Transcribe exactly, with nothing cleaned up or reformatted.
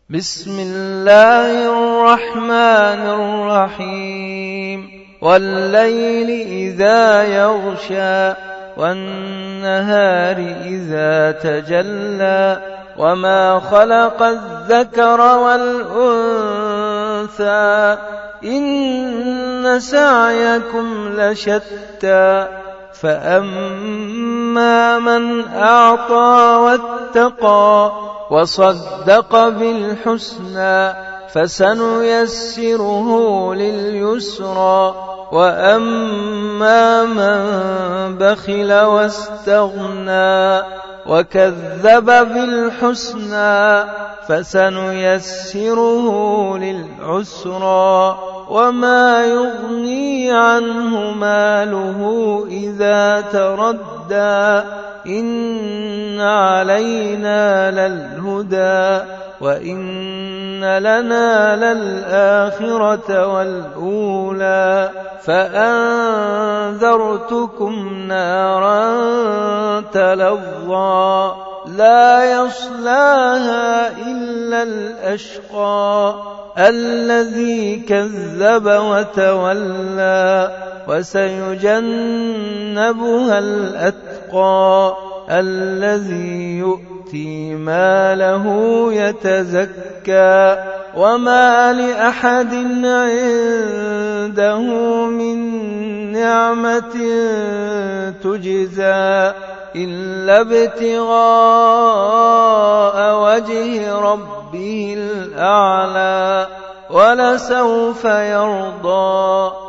بسم الله الرحمن الرحيم والليل إذا يغشى والنهار إذا تجلى وما خلق الذكر والأنثى إن سعيكم لشتى فأما من أعطى واتقى وصدق بالحسنى فسنيسره لليسرى وأما من بخل واستغنى وكذب بالحسنى فسنيسره للعسرى وما يغني عنه ماله إذا تردى إن علينا للهدى وإن لنا للآخرة والأولى فأنذرتكم نارا تلظى لا يصلاها إلا الأشقى الذي كذب وتولى وسيجنبها الأتقى الذي يؤتي ماله يتزكى وما لأحد عنده من نعمة تجزى إلا ابتغاء وجه ربه الأعلى ولسوف يرضى